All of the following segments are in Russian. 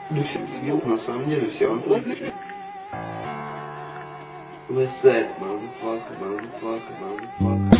Ну все пиздил, на самом деле все атлантики. Westside, motherfucker, motherfucker, motherfucker.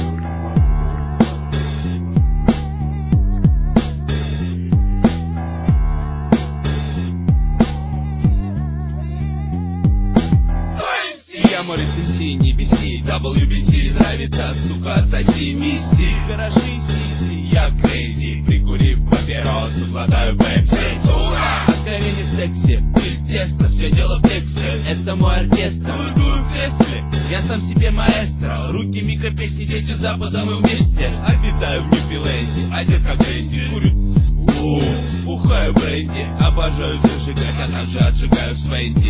Я Моррисон Си, не беси, WBC, нравится, сука, отсоси, мисси. Гаражи сиси, я крейзи, прикурив папиросу, глотаю пепси. Откровение секси, пыль теста, все дело в тексте, это мой оркестр. Дую в кресле, я сам себе маэстро, руки микропесни, дети запада, мы вместе. Обитаю в Ньюфиленде, одет как Дэнди, курю, бухаю бренди, обожаю зажигать, а также отжигаю свенди.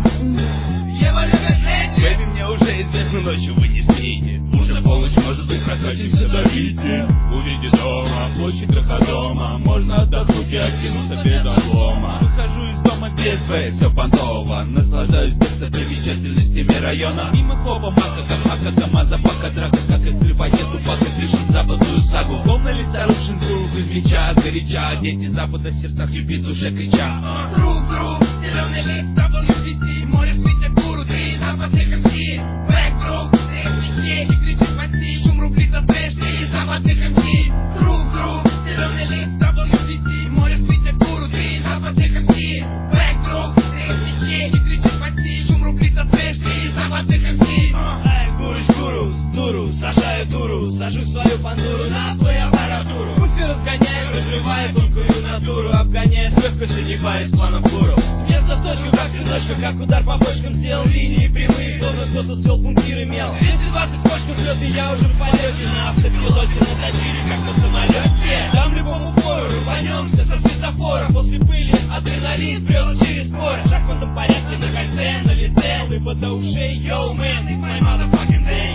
Бэби, мне уже известно, ночью вы не спите. Уже полночь, может быть, прокатимся до Вити. Увидеть дома, площадь Траходома. Можно отдохнуть и откинуться без облома. Выхожу из дома без Б, все понтово. Наслаждаюсь достопримечательностями района. Мимо хопа, мака, камаза, пока драка. Как из трепоеду, пока пишут западную сагу. Волна ли старушин круг из меча, горяча. Дети запада в сердцах любит уже крича. Друг, зеленый лист, WBC. Море свитя гуру, ты западных МС. Бэк, не кричит почти, шум рублит от прежней западных МС. Круг, зеленый лист, WBC. Море свитя гуру, ты западных МС. Бэк, не кричит почти, шум рублит от прежней западных МС. Эй, гуру, с дуру, сажаю дуру, сажу свою пандуру на твою аппаратуру. Пусть разгоняет, разрывает тонкую натуру, обгоняя с легкостью, не парясь планом гуру. Смеется в точку, как цветочка, как удар по бочкам, сделал линии прямые, словно кто-то свел пунктиры мел. 220 кочков взлет, и я уже в полете на автопилоте, наточили, как на самолете. Дам любому фору, рванемся со светофора, после пыли адреналин прет через поры. В шахматном порядке на кольце, на лице, лыбо до ушей, йоу, мэн, it's my motherfucking day.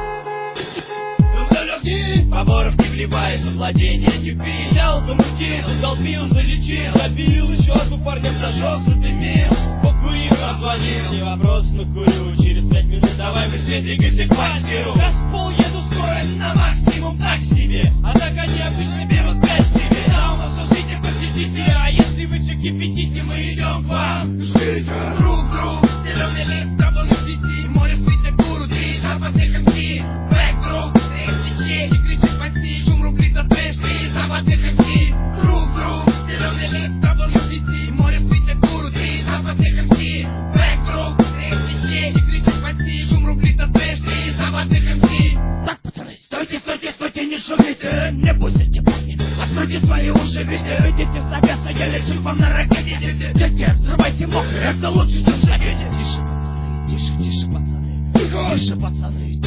По Боровке вливаясь в владение Ньюпи. Взял, замутил, долбил, залечил, забил, еще одну парням зажег, задымил. Покурил, позвонил, не вопрос, но курю. Через 5 минут давай быстрее двигайся к квартиру. Газпол, еду скорость на максимум, так себе. А так они обычно берут 5 себе. Да, у нас тут жите, посетите, а если вы все кипятите, мы идем к вам. Ждите. Друг, зеленый лист, WBC. Море свитя гуру, ты западных МС. Бэк, друг, не кричит почти, шум рублит от прежней западных МС. Круг, зеленый лист, WBC. Море свитя гуру, ты западных МС. Бэк, не кричит почти, шум рублит от прежней западных МС. Так, пацаны, стойте, не шумите. Не пустите, парни, откройте свои уши, видите. Идите забеса, я лечу вам на ракете. Дети, взрывайте мокрые, это лучше, чем в шагете. Тише, пацаны. Тише, пацаны,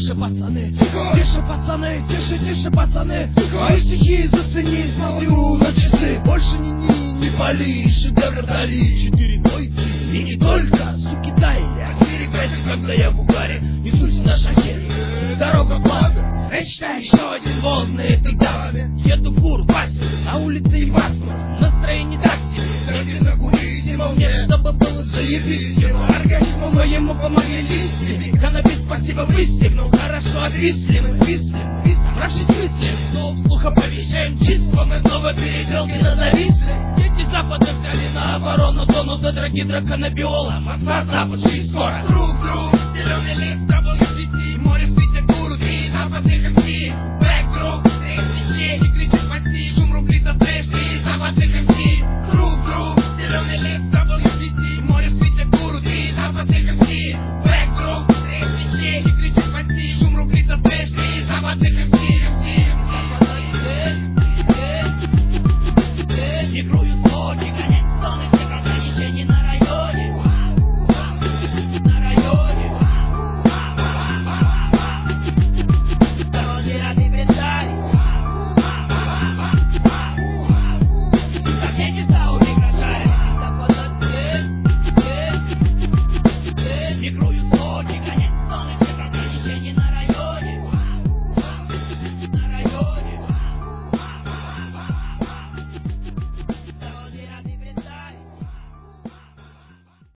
тише, пацаны. Мои стихи зацени, смотрю на часы. Больше не пали, шедевр дали. 4 двойки, и не только, суки, дай. Остерегайся, когда я в угаре, несусь на шахере. Дорога плавит, встречная, еще один волны, ты давали. Еду в Кур, Васю, на улице и пасмурно. Настроение так себе, вроде накурить. Мне, чтобы было заебись, его организму моему помогли листья. Каннабис, спасибо, выстегнул, хорошо отвисли. Мы вислим, спрашивать мысли, но вслух оповещаем числа. Мы снова переделки надависли. Дети запада взяли на оборону, тонут до драгидроканнабиола. Москва, запад, и скоро. Друг, зеленый лист, WBC.